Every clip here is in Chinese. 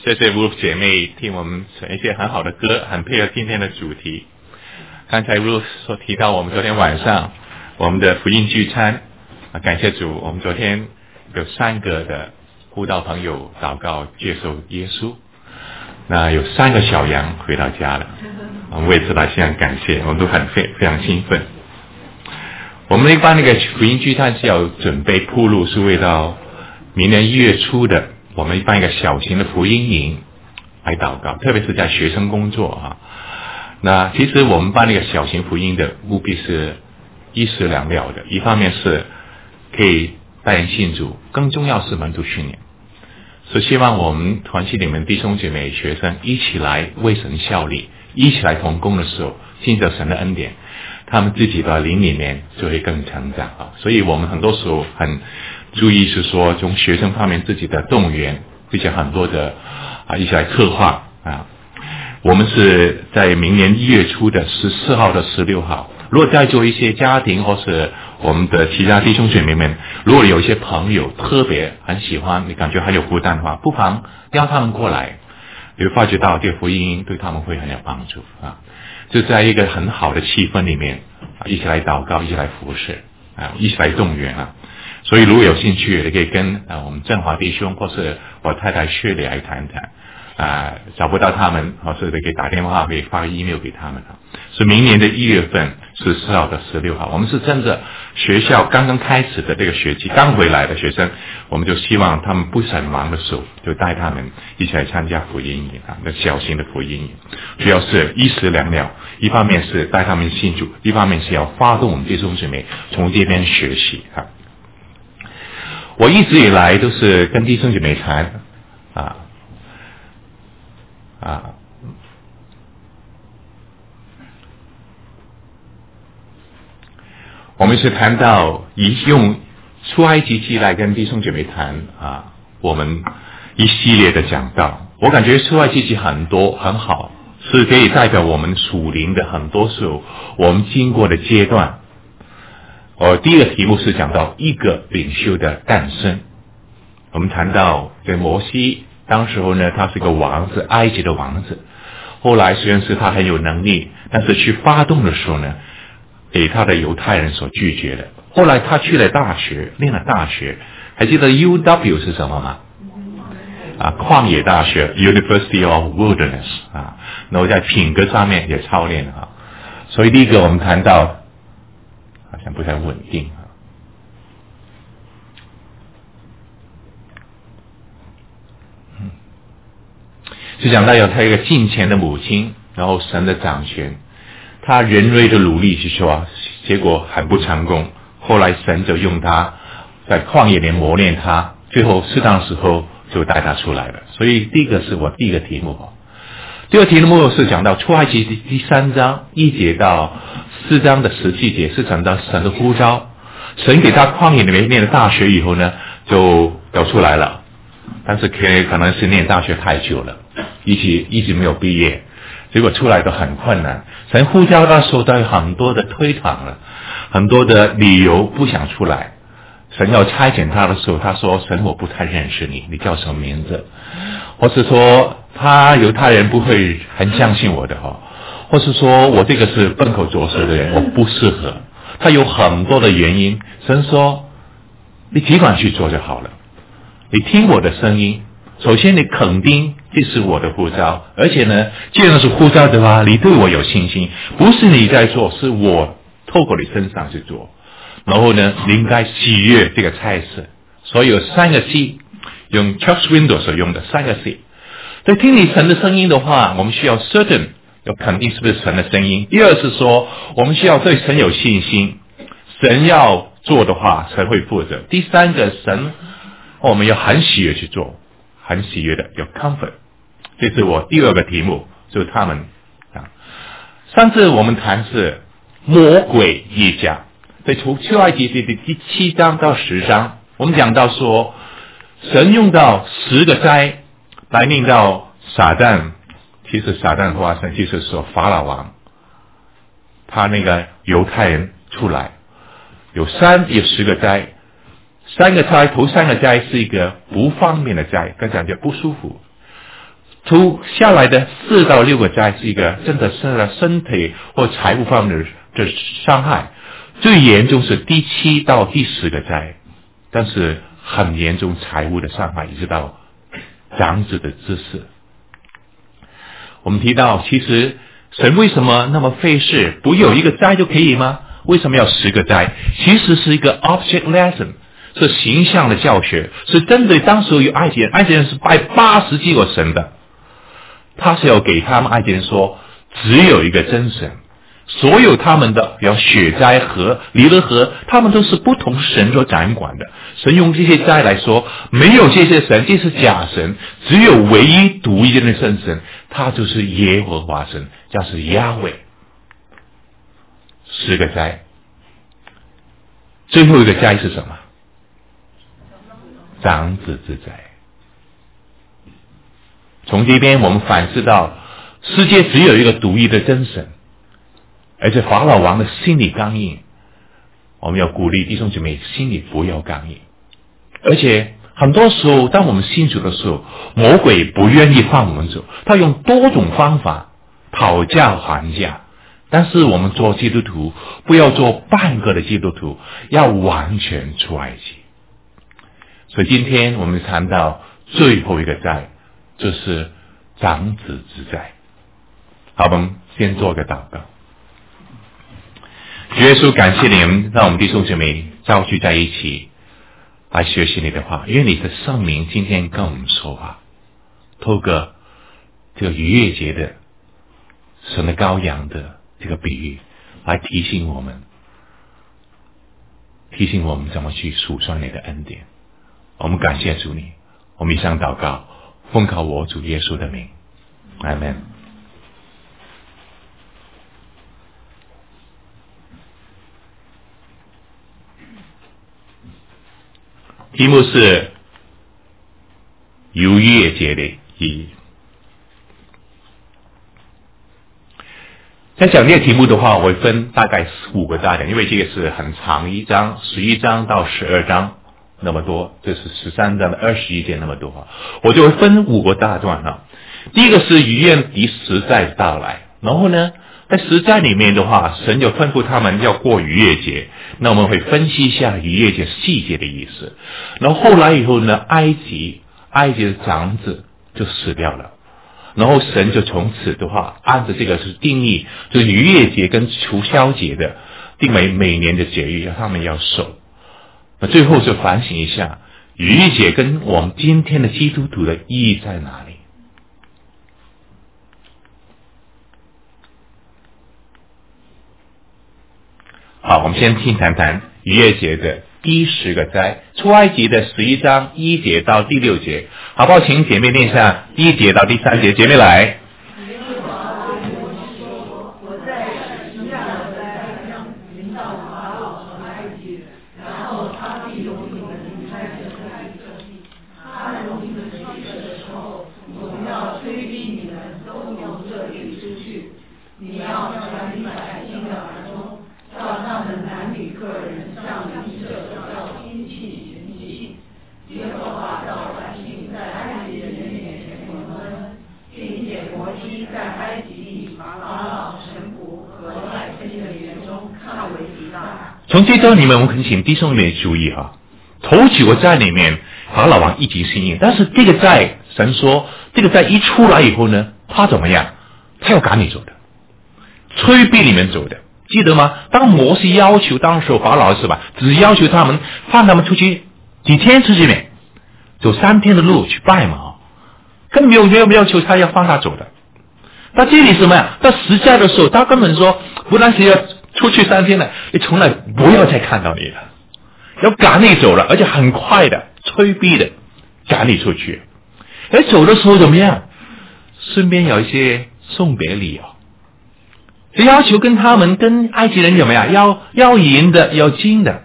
谢谢 Ruth 姐妹替我们选一些很好的歌，很配合今天的主题。刚才 Ruth 所提到我们昨天晚上我们的福音聚餐，感谢主，我们昨天有3个的慕道朋友祷告接受耶稣，那有3个小羊回到家了，我们为此来向感谢，我们都非常兴奋。我们一般那个福音聚餐是要准备铺路，是为到明年1月初的，我们一般一个小型的福音营来祷告，特别是在学生工作啊。那其实我们办那个小型福音的务必是一石两鸟的，一方面是可以带人信主，更重要是门徒训练，所以希望我们团契里面弟兄姐妹学生一起来为神效力，一起来同工的时候，信着神的恩典，他们自己的灵里面就会更成长啊。所以我们很多时候很注意是说从学生方面自己的动员，并且很多的一起来策划啊。我们是在明年1月初的14号到16号，如果在座一些家庭或是我们的其他弟兄姐妹们，如果有一些朋友特别很喜欢，你感觉很有负担的话，不妨邀他们过来，你会发觉到这个福音对他们会很有帮助啊。就在一个很好的气氛里面，一起来祷告，一起来服侍啊，一起来动员啊。所以如果有兴趣，你可以跟我们振华弟兄或是我太太薛里来谈谈找不到他们，或是可以打电话，可以发个 email 给他们。是明年的1月份14号到16号，我们是趁着学校刚刚开始的这个学期，刚回来的学生，我们就希望他们不是很忙的时候，就带他们一起来参加福音营那小型的福音营，主要是一石两鸟，一方面是带他们信主，一方面是要发动我们弟兄姊妹从这边学习我一直以来都是跟弟兄姐妹谈我们是谈到用出埃及记来跟弟兄姐妹谈我们一系列的讲道。我感觉出埃及记很多很好，是可以代表我们属灵的很多时候我们经过的阶段。第一个题目是讲到一个领袖的诞生。我们谈到这摩西当时候呢，他是个王子，埃及的王子，后来虽然是他很有能力，但是去发动的时候呢，给他的犹太人所拒绝的。后来他去了大学，念了大学，还记得 UW 是什么吗？旷野大学 University of Wilderness 然后在品格上面也操练所以第一个我们谈到好像不太稳定就讲到有他一个敬虔的母亲，然后神的掌权，他人为的努力去说，结果很不成功，后来神就用他在旷野里磨练他，最后适当时候就带他出来了。所以第一个是我第一个题目。第二个题目是讲到出埃及第3章1节到4章的17节，是讲到神的呼召，神给他旷野里面念了大学以后呢，就出来了，但是可能是念大学太久了，一直没有毕业，结果出来都很困难。神呼召他时候，他有很多的推搪了，很多的理由不想出来。神要差遣他的时候，他说：“神，我不太认识你，你叫什么名字？”或是说他犹太人不会很相信我的或是说我这个是笨口拙舌的人，我不适合。他有很多的原因。神说：“你尽管去做就好了，你听我的声音。首先你肯定这是我的呼召，而且呢，既然是呼召的话，你对我有信心，不是你在做，是我透过你身上去做。然后呢，你应该喜悦这个差事。所以有3个 C， 用 Chuck Swindoll 所用的3个 C。在听你神的声音的话，我们需要 certain， 要肯定是不是神的声音。第二是说，我们需要对神有信心，神要做的话，神会负责。第3个，神我们要很喜悦去做，很喜悦的有 comfort。这是我第2个题目，就是他们上次我们谈是魔鬼一家，在出埃及记第7章到10章，我们讲到说，神用到10个灾来令到撒旦，其实撒旦发生就是说法老王，他那个犹太人出来，有10个灾，3个灾，头3个灾是一个不方便的灾，跟讲叫不舒服。 出下来的4到6个灾是一个真的是身体或财务方面的伤害，最严重是第7到第10个灾，但是很严重财务的伤害，一直到长子的自私。我们提到，其实神为什么那么费事，不有一个灾就可以吗？为什么要10个灾？其实是一个 object lesson， 是形象的教学，是针对当时有埃及人，埃及人是拜80几个神的，他是要给他们埃及人说，只有一个真神，所有他们的比如雪灾和尼罗河，他们都是不同神所掌管的。神用这些灾来说，没有这些神，这是假神，只有唯一独一的圣神，他就是耶和华神，叫是亚伟。10个灾，最后一个灾是什么？长子之灾。从这边我们反思到，世界只有一个独一的真神，而且法老王的心理刚硬，我们要鼓励弟兄姐妹心里不要刚硬。而且很多时候当我们信主的时候，魔鬼不愿意放我们走，他用多种方法讨价还价。但是我们做基督徒不要做半个的基督徒，要完全出埃及。所以今天我们谈到最后一个灾，就是长子之灾。好，我们先做个祷告。主耶稣，感谢你们让我们弟兄姐妹召聚在一起来学习你的话，愿你的圣灵今天跟我们说话，透过这个逾越节的神的羔羊的这个比喻来提醒我们怎么去数算你的恩典。我们感谢主你，我们以上祷告奉靠我主耶稣的名，阿们。题目是逾越节的意义。在讲这个题目的话，我会分大概5个大点，因为这个是很长一章，11章到12章那么多，这是13章的21节那么多，我就会分5个大段哈。第一个是逾越第10灾到来，然后呢，在10灾里面的话，神就吩咐他们要过逾越节，那我们会分析一下逾越节细节的意思。然后后来以后呢，埃及的长子就死掉了。然后神就从此的话，按照这个是定义，就是逾越节跟除酵节的定为每年的节日，要他们要守。那最后就反省一下，逾越节跟我们今天的基督徒的意义在哪里？好，我们先听谈谈逾越节的第10个灾，出埃及的11章1节到第6节，好不好？请姐妹念一下1节到第3节，姐妹来。从这段里面，我们恳请弟兄们注意哈，头9个灾里面，法老王一级心硬，但是这个灾，神说这个灾一出来以后呢，他怎么样？他要赶你走的，催逼你们走的，记得吗？当摩西要求当时法老是吧，只要求他们放他们出去几天之内，走3天的路去拜嘛，根本没有要求他要放他走的。那这里是什么呀？到10灾的时候，他根本说不但是要出去3天了，你从来不要再看到你了，要赶你走了，而且很快的催逼的赶你出去。而走的时候怎么样？顺便有一些送别礼哦，就要求跟他们跟埃及人怎么样？要银的，要金的。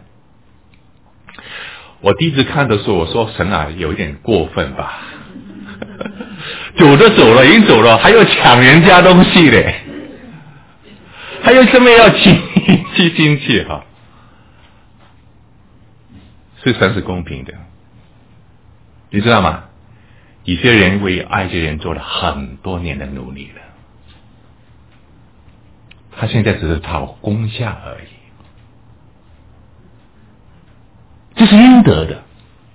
我第一次看的时候，我说神啊，有一点过分吧？走了，已经走了，还要抢人家东西嘞，还有什么要进去哈？是神是公平的，你知道吗？ 以色列人为埃及人做了很多年的努力了，他现在只是讨功价而已，这是应得的，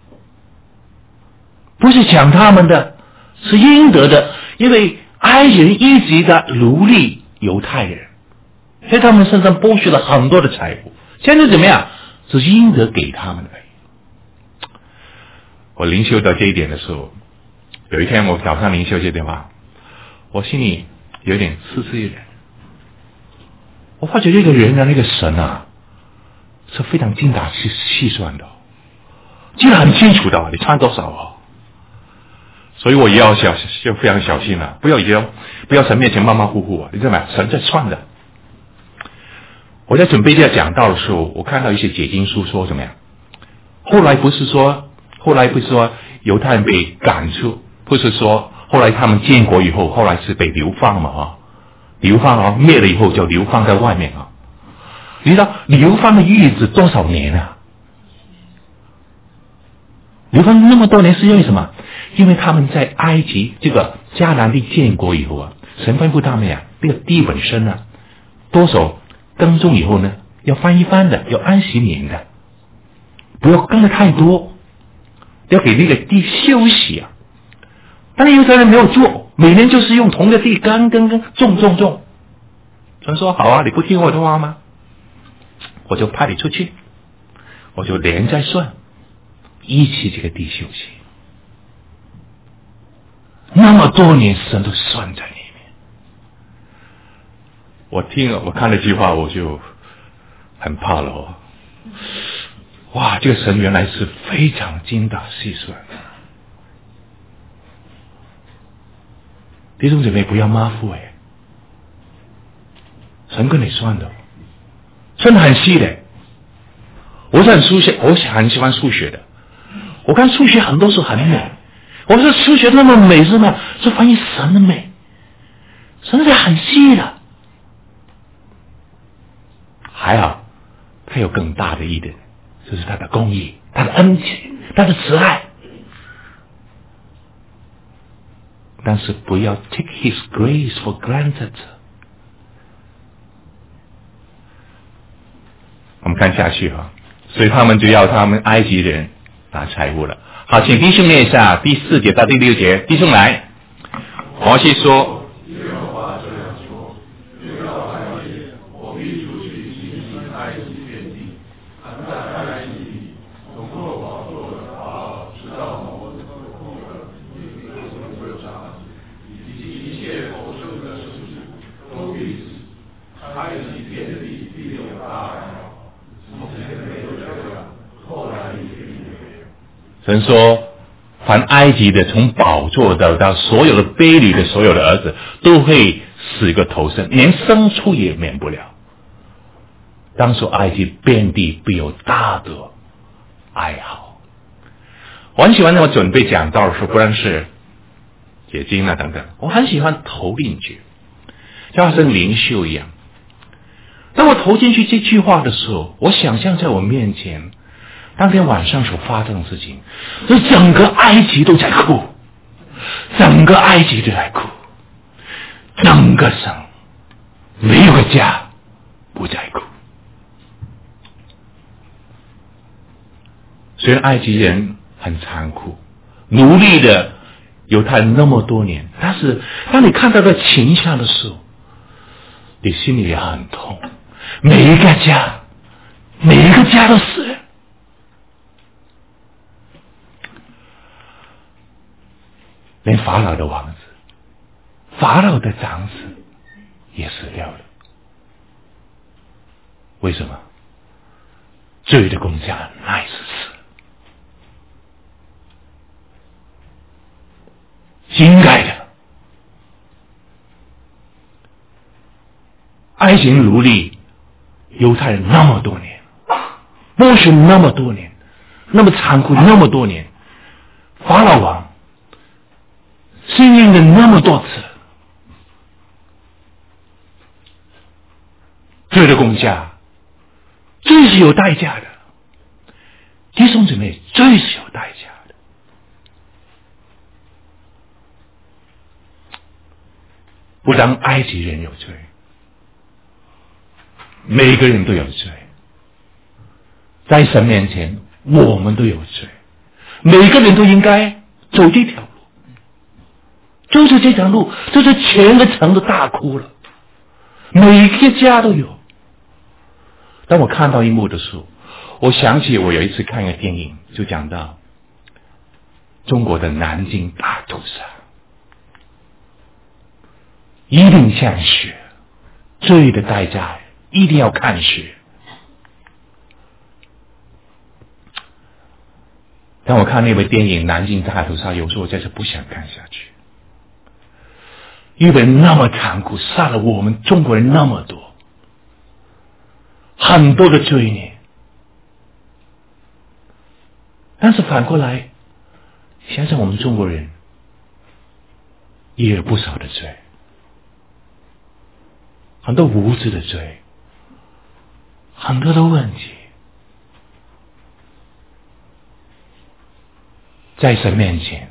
不是抢他们的，是应得的，因为埃及人一直在奴隶犹太人，在他们身上剥削了很多的财富，现在怎么样？是应得给他们的而已。我灵修到这一点的时候，有一天我早上灵修接电话，我心里有点痴痴一人。我发觉这个人的那个神啊，是非常精打细算的，记得很清楚的，你穿多少哦。所以我也要就非常小心了，不要神面前马马虎虎啊，你知道吗？神在算的。我在准备这个讲道的时候，我看到一些解经书说怎么样？后来不是说犹太人被赶出，不是说后来他们建国以后，后来是被流放嘛啊，流放啊，灭了以后就流放在外面啊。你知道流放的日子多少年啊？流放那么多年是因为什么？因为他们在埃及这个迦南地建国以后啊，神吩咐他们呀，这个地本身呢，多少耕种以后呢，要翻一翻的，要安息年的，不要耕得太多，要给那个地休息啊。但是犹太人没有做，每年就是用同一个地耕，种。神说好啊，你不听我的话吗？我就派你出去，我就连在算，一起这个地休息。那么多年神都算在里面。我看了这句话我就很怕了哦。哇，这个神原来是非常精打细算。弟兄姊妹不要马虎哎，神跟你算的，算得很细的。我很喜欢数学的，我看数学很多时候很美。我说数学那么美是吗？是反映神的美，神是很细的。还好，他有更大的一点，就是他的公义、他的恩情、他的慈爱。但是不要 take His grace for granted。我们看下去哈，所以他们就要他们埃及人拿财物了。好，请弟兄念一下第4节到第6节，弟兄来。摩西说：“耶和华这样说，又要埃及，我必出去行经埃及遍地，含在埃及里，从做宝座的法老，直到摩的库尔，以及所长，以及一切投生的牲畜，都必死。埃及遍地必有大鸟，从前没有这样，后来也必有。”神说，凡埃及的从宝座到所有的卑鄙的所有的儿子都会死个头生，连牲畜也免不了。当时埃及遍地必有大的哀嚎。我很喜欢我准备讲道的时候，不论是解经啊等等，我很喜欢投进去，就好像灵修一样。当我投进去这句话的时候，我想象在我面前当天晚上所发生的事情，是整个埃及都在哭，整个埃及都在哭，整个省没有个家不在哭。虽然埃及人很残酷，奴隶的犹太人那么多年，但是当你看到这情象的时候，你心里也很痛。每一个家都死了。连法老的王子、法老的长子也死掉了。为什么？罪的公价乃是死，应该的。埃及奴隶犹太人那么多年，剥削那么多年，那么残酷那么多年，法老王幸运的那么多次，罪的公价最是有代价的，弟兄姊妹，最是有代价的。 不但埃及人有罪，每个人都有罪，在神面前我们都有罪，每个人都应该走这条路，就是这条路，就是全个城都大哭了，每一个家都有。当我看到一幕的时候，我想起我有一次看一个电影，就讲到中国的南京大屠杀，一定看血，罪的代价一定要看血。当我看那部电影《南京大屠杀》，有时候我真是不想看下去。日本人那么残酷，杀了我们中国人那么多，很多的罪孽。但是反过来想想，我们中国人也有不少的罪，很多无知的罪，很多的问题，在神面前，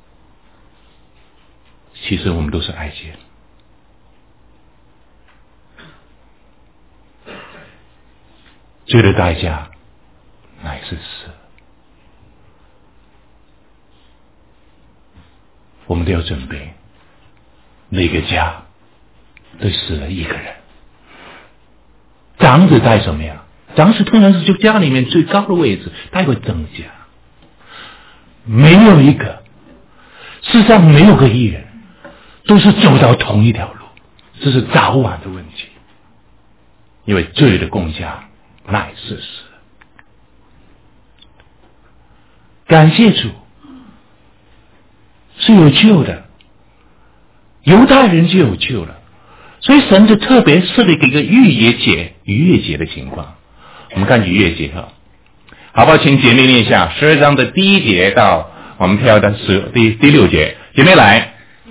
其实我们都是爱戒。罪的代价乃是死，我们都要准备，每个家都死了一个人。长子带什么呀？长子通常是就家里面最高的位置，带回曾家。没有一个，世上没有个艺人都是走到同一条路，这是早晚的问题。因为罪的公价乃是死。感谢主，是有救的，犹太人就有救了，所以神就特别设立一个逾越节的情况。我们看逾越节哈，好不好？请姐妹念一下12章的第1节到我们跳到第6节，姐妹来。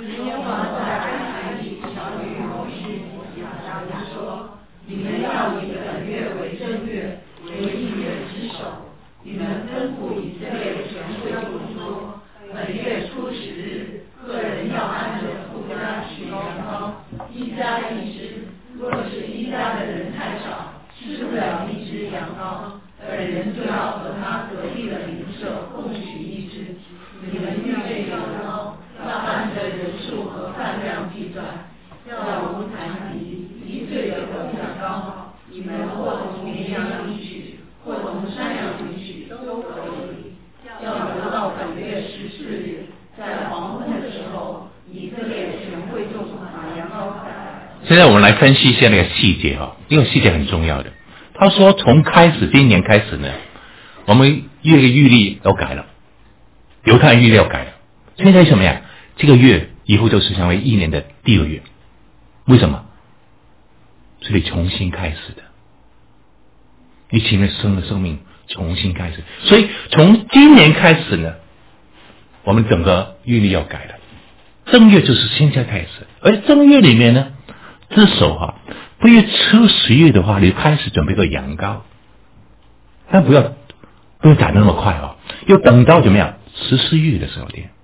现在我们来分析一下那个细节哈，因为细节很重要的。他说从今年开始呢，我们月历要改了，犹太月历要改了。现在什么呀？这个月以后就是成为1年的第2月。为什么？这里重新开始的，你前面生命重新开始，所以从今年开始呢，我们整个月历要改了。正月就是现在开始，而正月里面呢，这首哈，不月初10月的话，你开始准备个羊羔，但不要宰得那么快哦，要等到怎么样14月的时候点，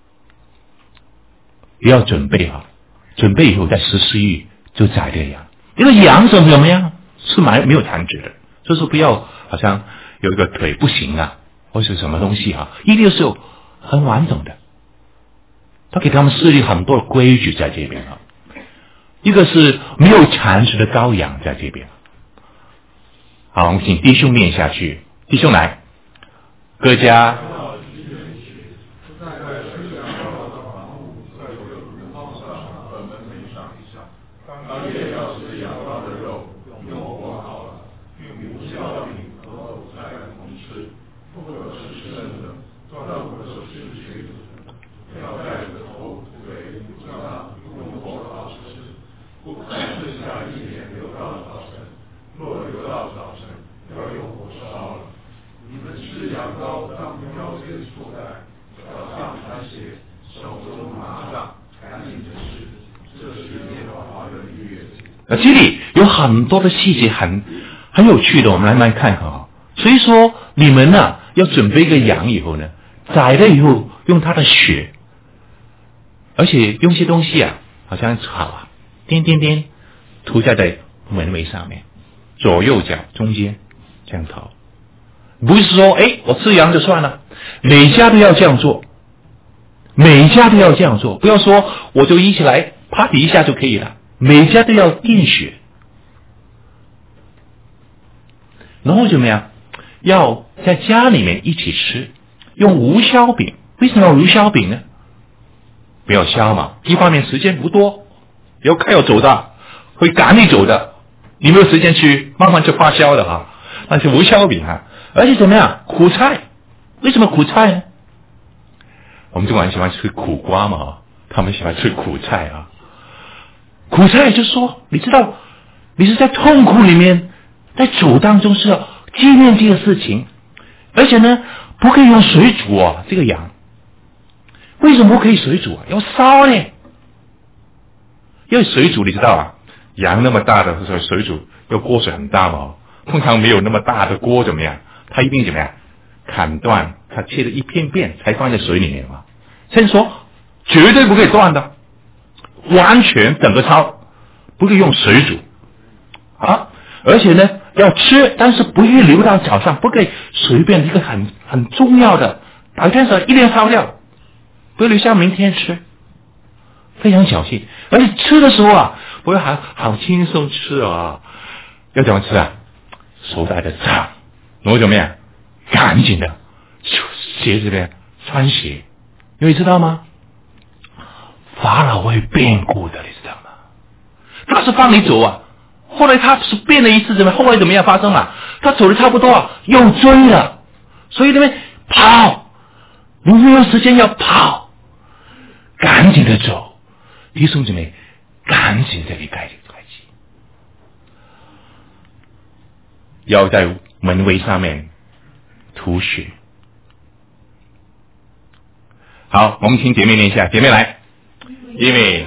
要准备哈，准备以后在14月就宰这个羊。这个羊怎么样？是没有残值的，就是不要好像有一个腿不行啊，或是什么东西哈，一定是有很完整的。他给他们设立很多的规矩在这边啊，一个是没有残值的羔羊在这边。好，我们请弟兄念下去，弟兄来，各家。这里有很多的细节很有趣的，我们来慢慢看看啊。所以说你们呢要准备一个羊以后呢，宰了以后用它的血，而且用些东西啊，好像草啊， 点点点涂在门楣上面，左右脚中间这样涂。不是说我吃羊就算了，每家都要这样做，每家都要这样做，不要说我就一起来 party 一下就可以了，每家都要验血。然后怎么样？要在家里面一起吃，用无酵饼。为什么要无酵饼呢？不要削嘛，一方面时间不多，要快要走的，会赶你走的，你没有时间去慢慢去发酵的哈。那是无酵饼哈。而且怎么样？苦菜，为什么苦菜呢？我们中国人喜欢吃苦瓜嘛，他们喜欢吃苦菜啊。苦菜就是说，你知道，你是在痛苦里面，在走当中是要纪念这个事情，而且呢，不可以用水煮啊，这个羊。为什么不可以水煮啊？要烧呢？因为水煮你知道啊，羊那么大的时候水煮要锅水很大嘛，通常没有那么大的锅怎么样？它一定怎么样？砍断，它切了一片片才放在水里面嘛。所以说绝对不可以断的，完全整个烧，不可以用水煮啊！而且呢，要吃，但是不预留到早上，不可以随便一个很重要的，白天时候一定要烧掉，不要留下明天吃，非常小心。而且吃的时候啊，不要好轻松吃啊，要怎么吃啊？手带着杖，然后怎么样？赶紧的鞋子边穿鞋，因为知道吗？法老会变故的，你知道吗？他是放你走啊，后来他是变了一次，后来怎么样发生了？他走的差不多啊，又追了，所以那边跑，你没有时间要跑，赶紧的走，弟兄姊妹，赶紧的离开这个埃及，要在门楣上面涂血。好，我们请姐妹念一下，姐妹来，因为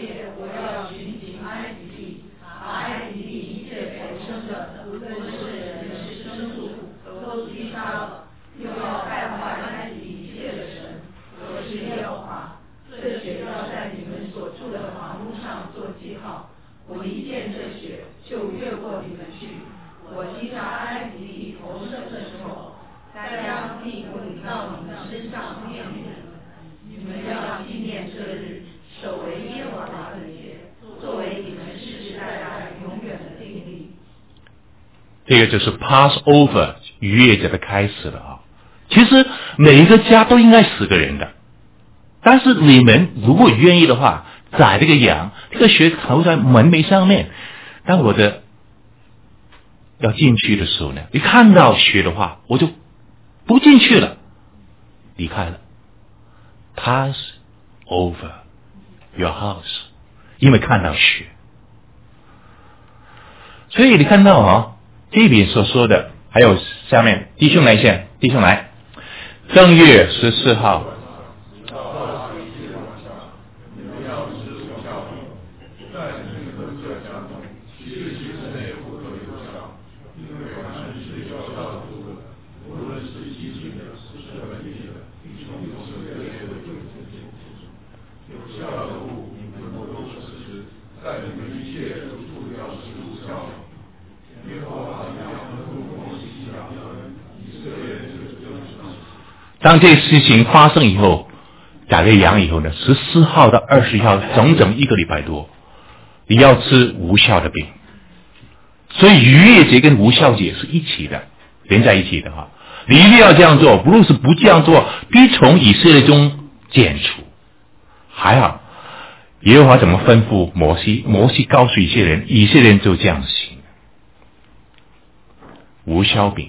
这个就是 Passover 逾越节的开始了啊！其实每一个家都应该死个人的，但是你们如果愿意的话，宰这个羊，这个血涂在门楣上面。当我的要进去的时候呢，一看到血的话，我就不进去了，离开了。Pass over your house， 因为看到血。所以你看到啊。这里所说的，还有下面弟兄来先，弟兄来，正月14号，当这事情发生以后，宰了羊以后呢，14号到20号，整整1个礼拜多，你要吃无酵的饼。所以逾越节跟无酵节是一起的，连在一起的哈。你一定要这样做，不论是不这样做，必从以色列中剪除。还好，耶和华怎么吩咐摩西？摩西告诉以色列人，以色列人就这样行。无酵饼。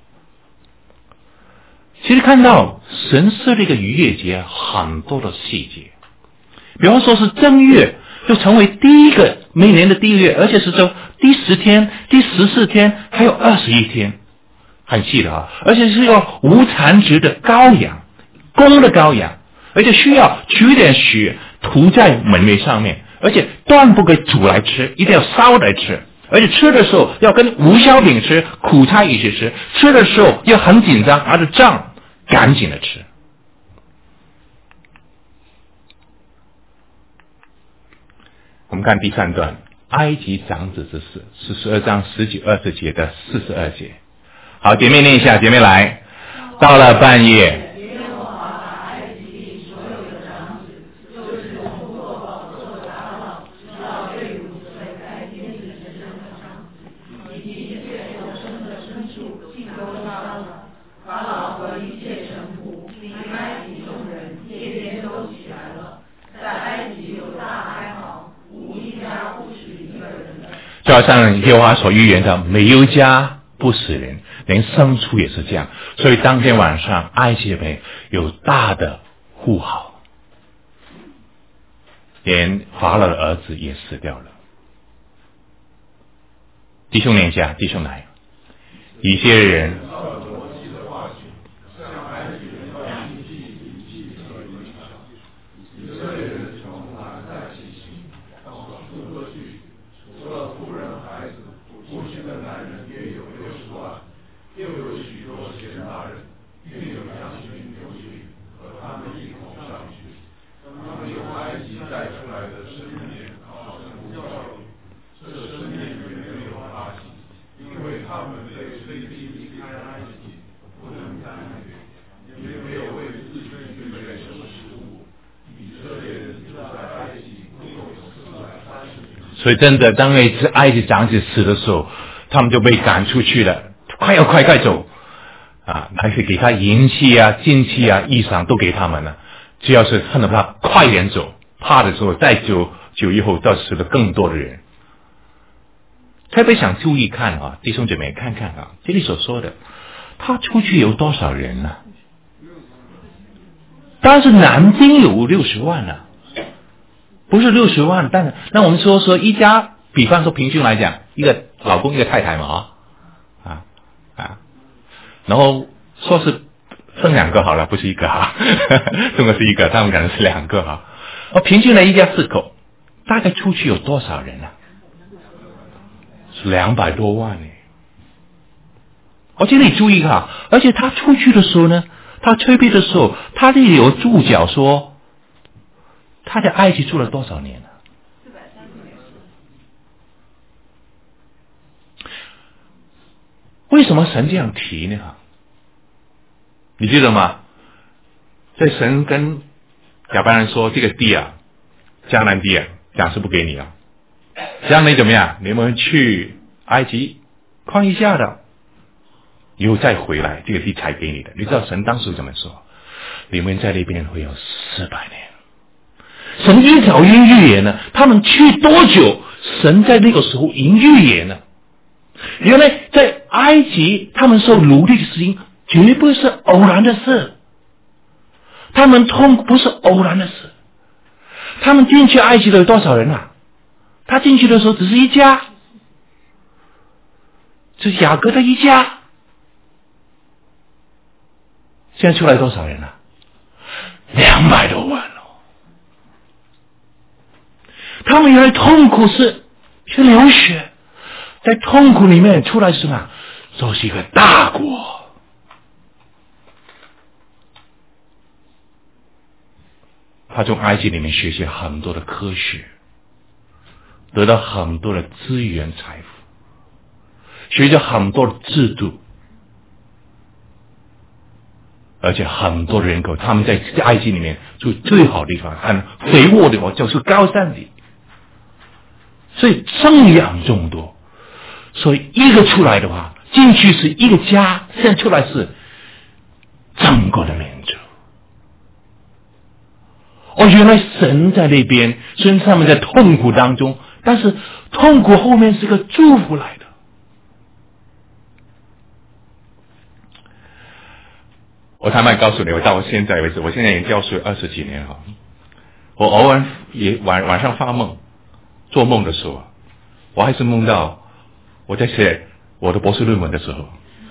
其实看到神设立一个逾越节很多的细节，比方说是正月就成为第一个每年的第一个月，而且是说第10天、第14天还有21天，很细的啊！而且是要无残值的羔羊，公的羔羊，而且需要取点血涂在门楣上面，而且断不可以煮来吃，一定要烧来吃。而且吃的时候要跟无酵饼吃，苦菜一起吃，吃的时候要很紧张，拿着杖赶紧的吃。我我们看第3段，埃及长子之事，42章19、20节的42节。好，姐妹念一下，姐妹来。到了半夜，就好像耶和华所预言的，没有一家不死人，连牲畜也是这样。所以当天晚上，埃及人有大的呼号，连法老的儿子也死掉了。弟兄念一下，弟兄来，以色列人所以真的，当那只埃及长子死的时候，他们就被赶出去了，快走啊！还是给他银器啊、金器啊、衣裳都给他们了，只要是恨得他快点走，怕的时候再久以后，到死了更多的人。特别想注意看啊，弟兄姐妹看看啊，这里所说的，他出去有多少人呢？但是男丁有60万呢。不是60万，但是那我们说一家，比方说平均来讲，一个老公一个太太嘛，然后说是生2个好了，不是1个哈，中国是1个，他们可能是2个哈。平均来一家4口，大概出去有多少人呢？是200多万呢。这里注意哈，而且他出去的时候呢，他退避的时候，他这里有注脚说。他在埃及住了多少年了？430年。为什么神这样提呢？你记得吗？在神跟亚伯拉罕说，这个地啊，迦南地啊，暂时不给你啊，将来怎么样？你们去埃及看一下的，以后再回来，这个地才给你的。你知道神当时怎么说？你们在那边会有400年。神一早已经预言了，他们去多久？神在那个时候已经预言了。原来在埃及，他们受奴隶的事情绝不是偶然的事，他们痛苦不是偶然的事。他们进去埃及的有多少人啊？他进去的时候只是一家，是雅各的一家。现在出来多少人啊？200多万。他们原来痛苦是去流血，在痛苦里面出来是什么？就是一个大国。他从埃及里面学习很多的科学，得到很多的资源财富，学习很多的制度，而且很多人口，他们在埃及里面住最好的地方，很肥沃的地方，就是高山里。所以生养众多，所以一个出来的话，进去是一个家，现在出来是整个的民族。原来神在那边，虽然他们在痛苦当中，但是痛苦后面是个祝福来的。我坦白告诉你，我到我现在为止，我现在已经教书20几年了，我偶尔也晚上发梦。做梦的时候，我还是梦到我在写我的博士论文的时候，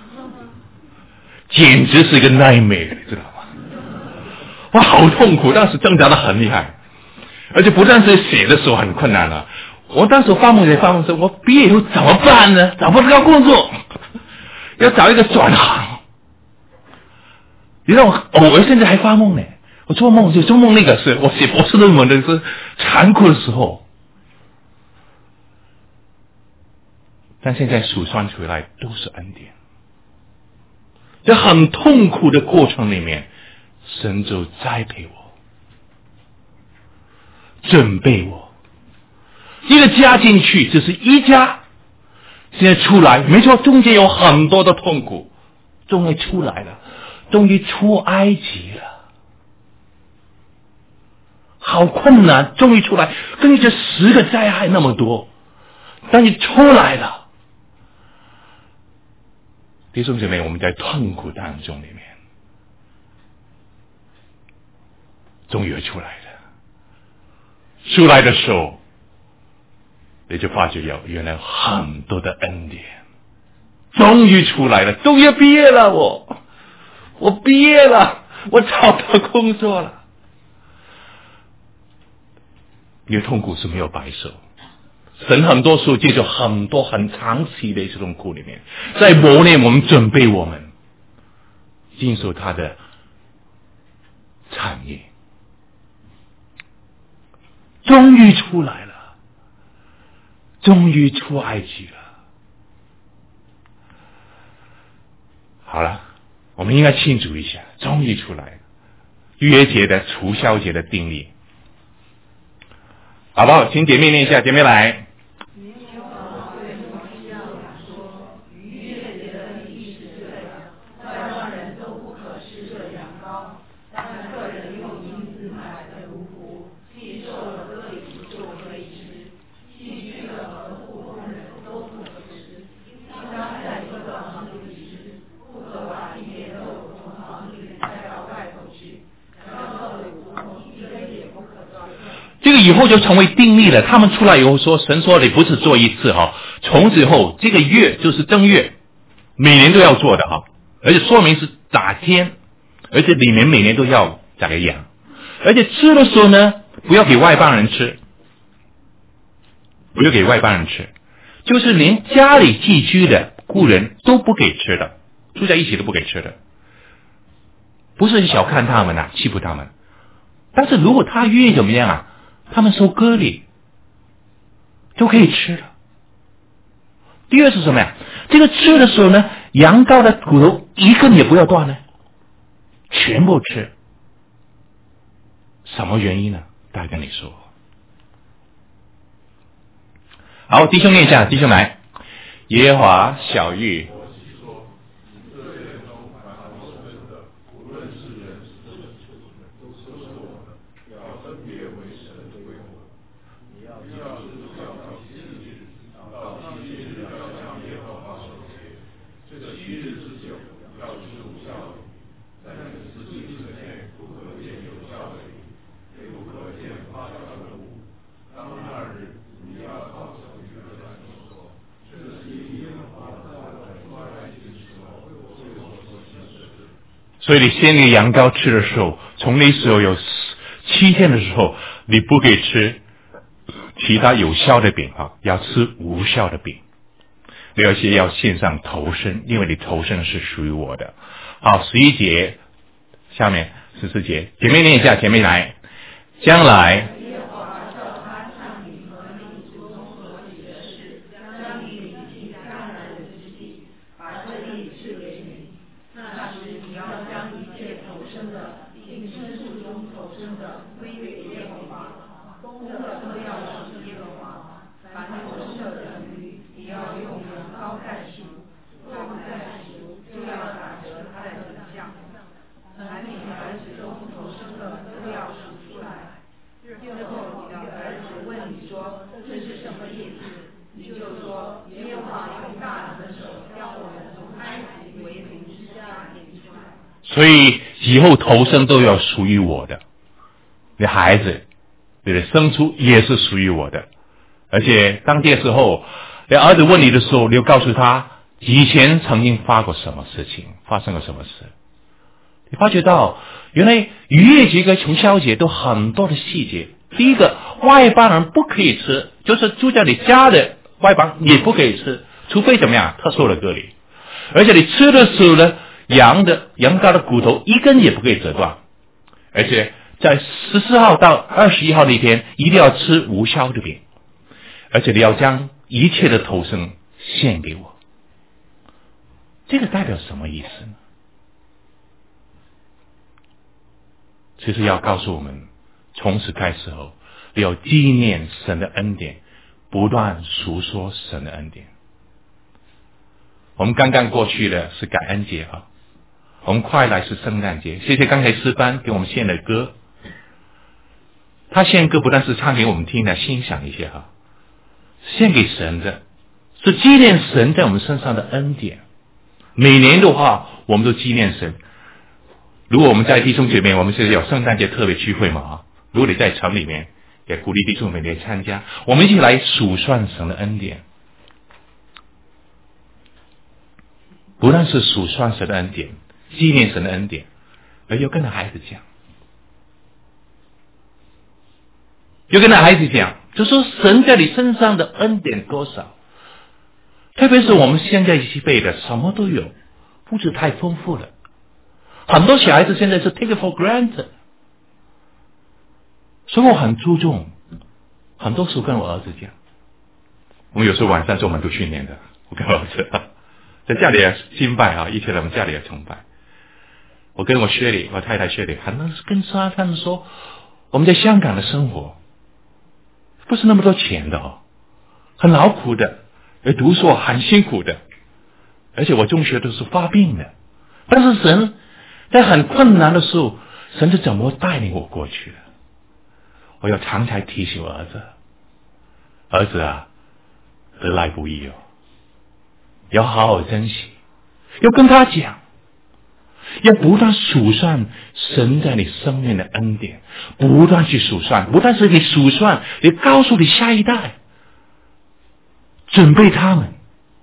简直是一个 nightmare， 你知道吗？我好痛苦，当时挣扎的很厉害，而且不但是写的时候很困难了，我当时发梦说，我毕业以后怎么办呢？找不到工作，要找一个转行。你知道我现在还发梦呢，我做梦那个是我写博士论文的是残酷的时候。 但现在数算出来都是恩典。在很痛苦的过程里面，神就栽培我，准备我。一个家进去只是一家，现在出来，没错，中间有很多的痛苦，终于出来了，终于出埃及了。好困难，终于出来，跟这10个灾害那么多，但你出来了。弟兄姐妹，我们在痛苦当中里面，终于出来了。出来的时候，你就发觉原来很多的恩典，终于出来了，终于毕业了，我毕业了，我找到工作了。你的痛苦是没有白受，神很多时候借着很多很长期的这种苦里面，在磨练我们，准备我们经受他的产业。终于出来了，终于出埃及了。好了，我们应该庆祝一下，终于出来了。逾越节的除酵节的定例，好不好？请姐妹念一下，姐妹来。这个以后就成为定例了。他们出来以后说，神说你不是做一次哈，从此以后这个月就是正月，每年都要做的哈，而且说明是哪天，而且里面每年都要宰个羊，而且吃的时候呢，不要给外邦人吃，不要给外邦人吃，就是连家里寄居的雇人都不给吃的，住在一起都不给吃的，不是小看他们啊，欺负他们，但是如果他愿意怎么样啊？他们收割礼都可以吃了。第二是什么呀？这个吃的时候呢，羊羔的骨头一根也不要断呢，全部吃。什么原因呢？大家跟你说。好，弟兄念一下，弟兄来。耶和华晓谕所以你先给羊羔吃的时候，从那时候有7天的时候，你不可以吃其他有效的饼啊，要吃无效的饼。而且要献上头生，因为你头生是属于我的。好，11节，下面14节，姐妹念一下，姐妹来。将来所以以后头生都要属于我的，你孩子，你的生出也是属于我的。而且当这时候，你儿子问你的时候，你就告诉他以前曾经发生过什么事情，发生了什么事。你发觉到原来逾越节跟除酵节都很多的细节。第一个，外邦人不可以吃，就是住在你家的外邦也不可以吃，除非怎么样特殊的割礼。而且你吃的时候呢，羊羔的骨头一根也不可以折断，而且在14号到21号那天一定要吃无酵的饼，而且你要将一切的头生献给我。这个代表什么意思呢？其实要告诉我们，从此开始后，要纪念神的恩典，不断述说神的恩典。我们刚刚过去的是感恩节啊，我们快来是圣诞节。谢谢刚才诗班给我们献的歌，他献歌不但是唱给我们听的，欣赏一下哈，献给神的，是纪念神在我们身上的恩典。每年的话，我们都纪念神。如果我们在弟兄姐妹，我们是有圣诞节特别聚会嘛啊，如果你在城里面，也鼓励弟兄姐妹来参加，我们一起来数算神的恩典。不但是数算神的恩典，纪念神的恩典，而又跟着孩子讲，就跟着孩子讲，就说神在你身上的恩典多少。特别是我们现在一辈的什么都有，物质太丰富了，很多小孩子现在是 take it for granted。所以我很注重，很多时候跟我儿子讲，我们有时候晚上做门徒训练的，我跟我儿子在家里也敬拜啊，一起来我们家里也崇拜。我跟我薛里，我太太薛里，很多跟他们说，我们在香港的生活不是那么多钱的哦，很劳苦的，而读书很辛苦的，而且我中学都是发病的。但是神在很困难的时候，神是怎么带领我过去的？我要常常提醒我儿子，儿子啊，得来不易哦，要好好珍惜，要跟他讲，要不断数算神在你生命的恩典，不断去数算，不但是你数算，你告诉你下一代，准备他们。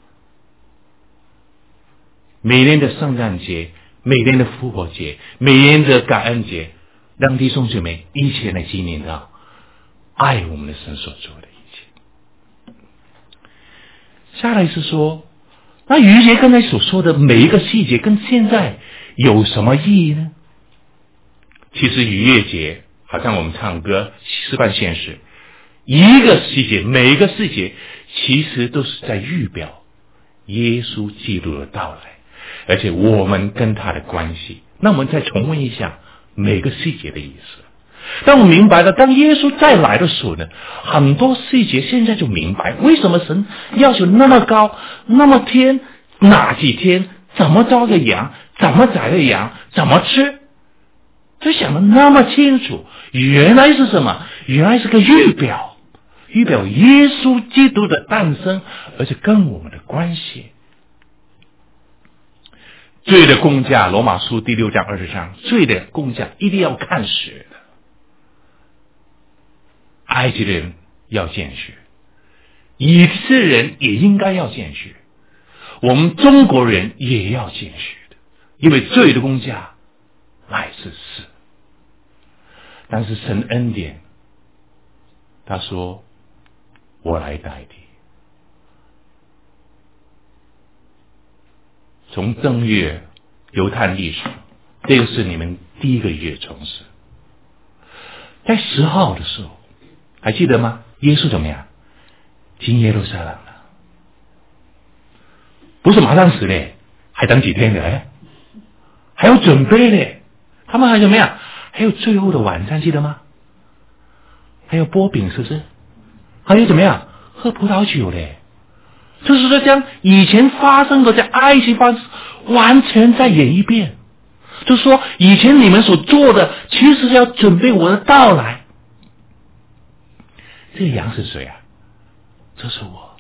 每年的圣诞节，每年的复活节，每年的感恩节，让弟兄姐妹一起来纪念到爱我们的神所做的一切。下来是说，那逾越节刚才所说的每一个细节跟现在有什么意义呢？其实逾越节好像我们唱歌示范现实，一个细节，每一个细节其实都是在预表耶稣基督的到来，而且我们跟他的关系。那我们再重温一下每个细节的意思。当我明白了，当耶稣再来的时候呢，很多细节现在就明白为什么神要求那么高，那么天，哪几天，怎么招的羊，怎么宰的羊，怎么吃，就想得那么清楚。原来是什么？原来是个预表，预表耶稣基督的诞生，而且跟我们的关系。罪的工价，罗马书第6章20章，罪的工价一定要看血的。埃及人要见血，以色列人也应该要见血，我们中国人也要见血的，因为罪的工价乃是死。但是神恩典，他说我来代替。从正月犹太历史，这个是你们第一个月重视。在10号的时候，还记得吗？耶稣怎么样？进耶路撒冷了，不是马上死嘞，还等几天呢？还要准备嘞。他们还怎么样？还有最后的晚餐，记得吗？还有剥饼，是不是？还有怎么样？喝葡萄酒嘞。就是说，将以前发生的在埃及发生完全再演一遍。就是说，以前你们所做的，其实是要准备我的到来。这个羊是谁啊？这是我，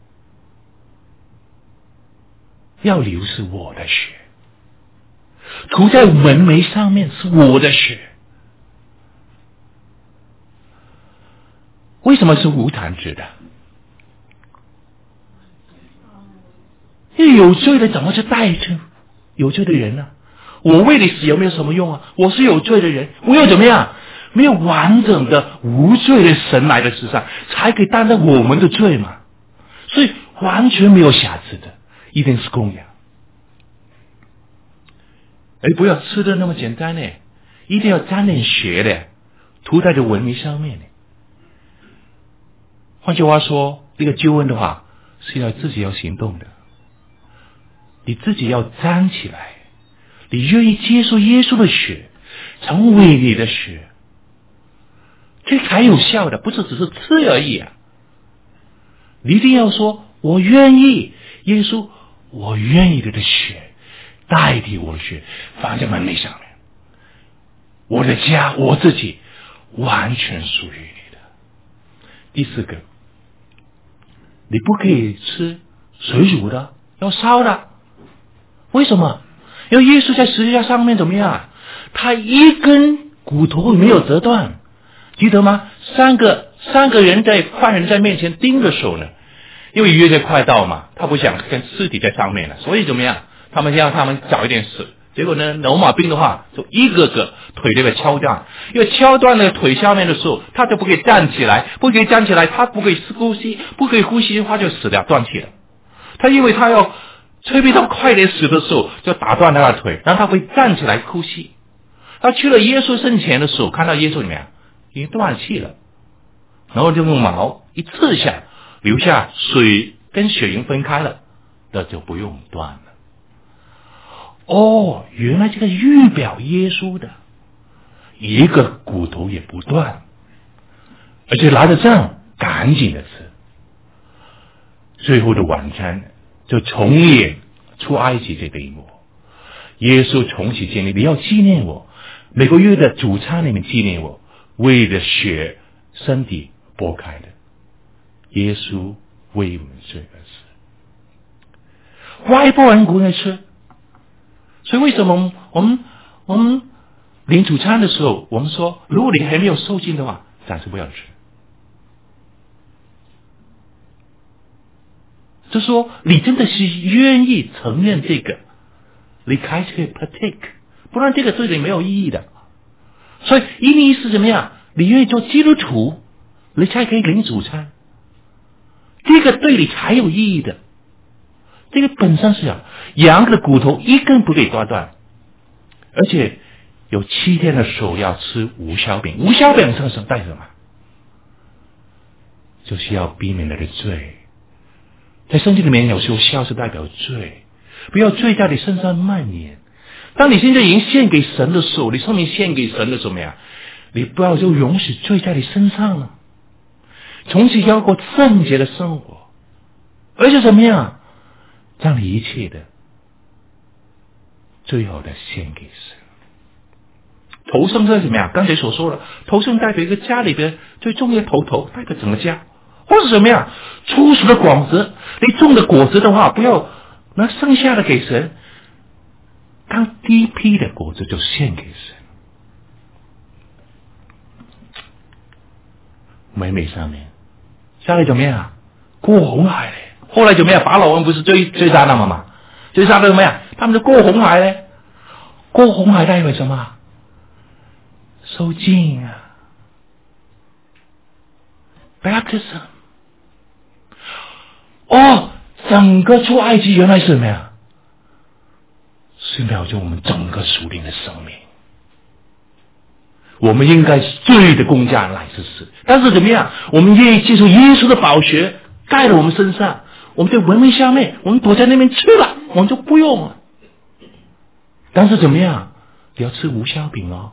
要流是我的血，涂在门楣上面是我的血。为什么是无产制的？因为有罪的怎么去代替有罪的人呢？我为你死有没有什么用啊？我是有罪的人，我又怎么样？没有完整的无罪的神来的世上，才可以担当我们的罪嘛。所以完全没有瑕疵的，一定是公羊。不要吃的那么简单呢，一定要沾点血的，涂在这文明上面呢。换句话说，这个救恩的话， 是要自己要行动的，你自己要站起来，你愿意接受耶稣的血成为你的血，这才有效的，不是只是吃而已啊！你一定要说我愿意，耶稣，我愿意你的血代替我的血放在门楣上面，我的家我自己完全属于你的。第四个，你不可以吃水煮的，要烧的。为什么？因为耶稣在十字架上面怎么样？他一根骨头没有折断，记得吗？三个人犯人在面前钉的手呢，因为约在快到嘛，他不想跟尸体在上面了，所以怎么样？他们让他们早一点死。结果呢，罗马兵的话就一个个腿都被敲断，因为敲断了腿下面的时候，他就不可以站起来，他不可以呼吸，不可以呼吸的话就死掉断气了。他因为他要催逼他快点死的时候，就打断他的腿，让他会站起来呼吸。他去了耶稣身前的时候，看到耶稣怎么样，已经断气了，然后就用矛一刺下，留下水跟血已经分开了，那就不用断了。哦，原来这个预表耶稣的，一个骨头也不断，而且拿着杖赶紧的吃。最后的晚餐就重演出埃及这一幕，耶稣重启建立，你要纪念我，每个月的主餐里面纪念我，为了血身体剥开的，耶稣为我们罪而死。外邦人不能吃，所以为什么我们领主餐的时候，我们说如果你还没有受浸的话，暂时不要吃。就说你真的是愿意承认这个，你开始可以 partake， 不然这个对你没有意义的。所以意义是怎么样？你愿意做基督徒，你才可以领主餐，这个对你才有意义的。这个本身是羊的骨头一根不可以断断，而且有7天的手要吃无酵饼。无酵饼是代表什么？就是要避免你的罪。在圣经里面有时候酵是代表罪，不要罪在你身上蔓延。当你现在已经献给神的时候，你生命献给神的什么呀？你不要就容许罪在你身上了，从此要过圣洁的生活，而且怎么样？将你一切的最好的献给神。头生是什么呀？刚才所说的，头生代表一个家里边最重要的头，代表整个家。或者什么呀？初熟的果子，你种的果子的话，不要拿剩下的给神，当第一批的果子就献给神。美美上面，下来怎么样？过红海嘞。后来怎么样？法老王不是追杀他们吗？追杀他怎么样？他们就过红海嘞。过红海代表什么？受浸啊 ，baptism。哦，整个出埃及原来是什么呀？是了解我们整个属灵的生命。我们应该罪的工价乃是死，但是怎么样？我们愿意接受耶稣的宝血盖在我们身上，我们在文明下面，我们躲在那边吃了，我们就不用了。但是怎么样？不要吃无酵饼哦，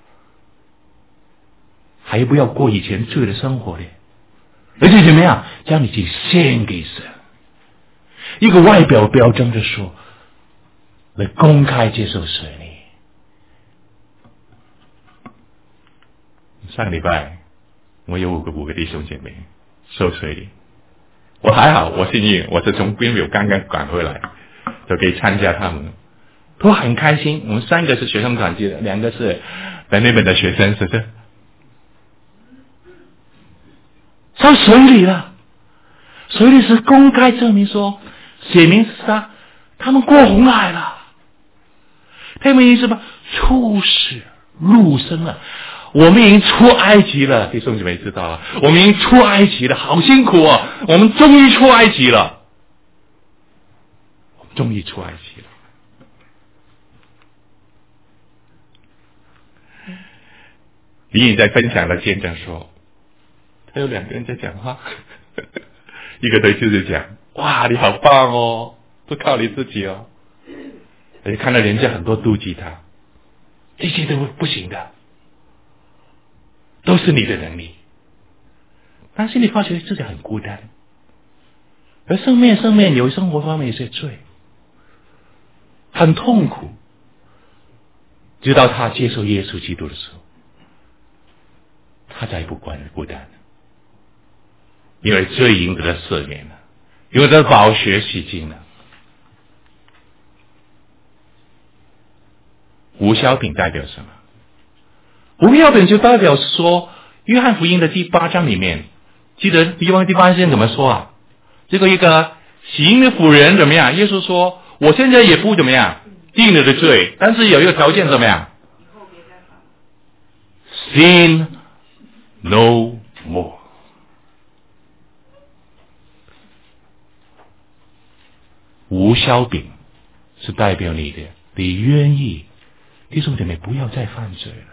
还不要过以前罪的生活的。而且怎么样？将你去献给神，一个外表标征的说，来公开接受水礼。上个礼拜我有5个弟兄姐妹受水礼，我还好，我幸运，我是从边纽刚刚赶回来，就可以参加他们，都很开心。我们3个是学生团契的，2个是在那边的学生，是不是？受水礼了，水礼是公开证明说，写明是他们过红海了，他们已经什么出世入生了。我们已经出埃及了，弟兄姐妹知道了，我们已经出埃及了，好辛苦啊！我们终于出埃及了，终于出埃及了。李颖在分享的见证说，他有2个人在讲话，一个对就是讲， 哇，你好棒哦，不靠你自己哦。而且看到人家很多妒忌他，这些都不行的，都是你的能力。但是你发觉自己很孤单，而生命有生活方面有些罪，很痛苦。直到他接受耶稣基督的时候，他再不孤单了，因为罪赢得了赦免了，因为他的宝血洗净了。无酵饼代表什么？无酵饼就代表说，约翰福音的第8章里面，记得第8章怎么说啊？这个一个行的妇人怎么样？耶稣说，我现在也不怎么样定了的罪，但是有一个条件怎么样？ Sin no more。 无酵饼是代表你愿意，弟兄姐妹不要再犯罪了，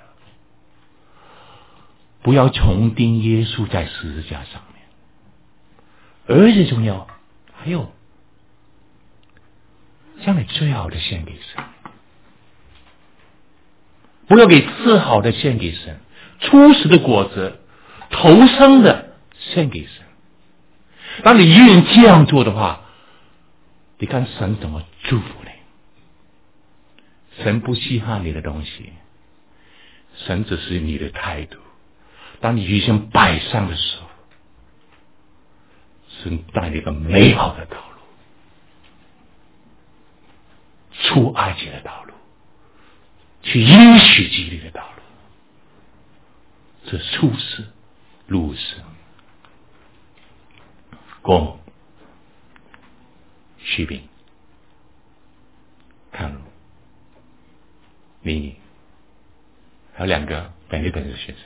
不要重钉耶稣在十字架上面，而且重要还有将你最好的献给神，不要给次好的献给神，初始的果子投生的献给神。当你愿意这样做的话，你看神怎么祝福你。神不稀罕你的东西，神只是你的态度。当你预先摆上的时候，神带你一个美好的道路，出埃及的道路，去应许基督的道路，这出世入世。公许饼看路你还有2个本地本的学生，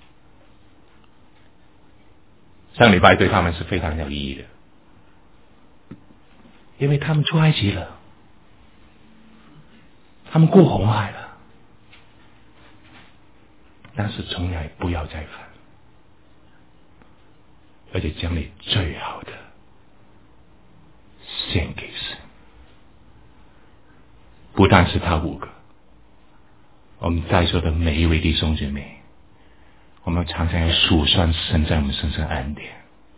上礼拜对他们是非常有意义的，因为他们出埃及了，他们过红海了，但是从来不要再犯，而且将你最好的献给神。不但是他5个，我们在座的每一位弟兄姐妹，我们常常要数算神在我们身上的恩典，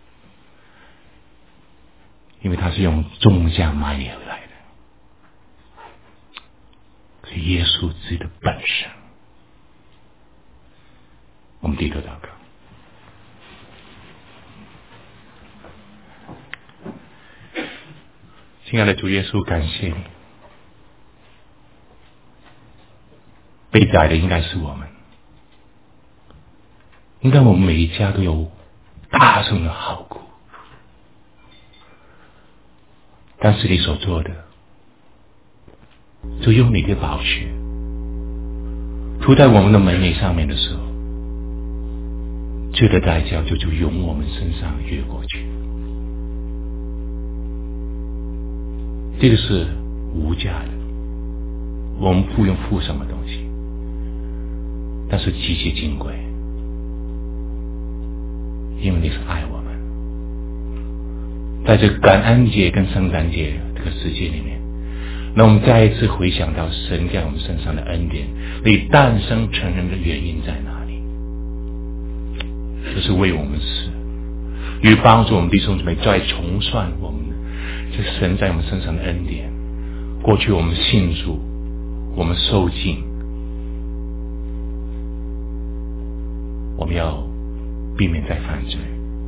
因为他是用重价买你而来的，是耶稣自己的本身。我们低头祷告。亲爱的主耶稣，感谢你，被宰的应该是我们，应该我们每一家都有大声的嚎哭，但是你所做的，就用你的宝血涂在我们的门楣上面的时候，罪的代价就由我们身上越过去。这个是无价的，我们不用付什么东西，但是极其金贵，因为你是爱我们。在这感恩节跟圣诞节这个世界里面，那我们再一次回想到神在我们身上的恩典，你诞生成人的原因在哪里？就是为我们死，与帮助我们弟兄姊妹再重算我们这神在我们身上的恩典。过去我们信主，我们受尽，我们要避免再犯罪，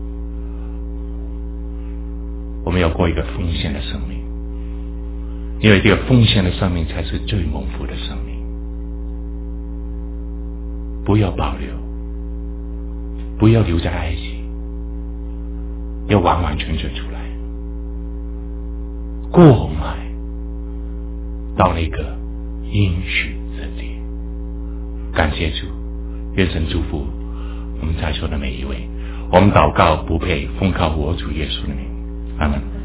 我们要过一个奉献的生命，因为这个奉献的生命才是最蒙福的生命。不要保留，不要留在埃及，要完完全全出来，过红海，到那个应许之地。感谢主，愿神祝福我们在座的每一位。我们祷告不配，奉靠我主耶稣的名，阿们。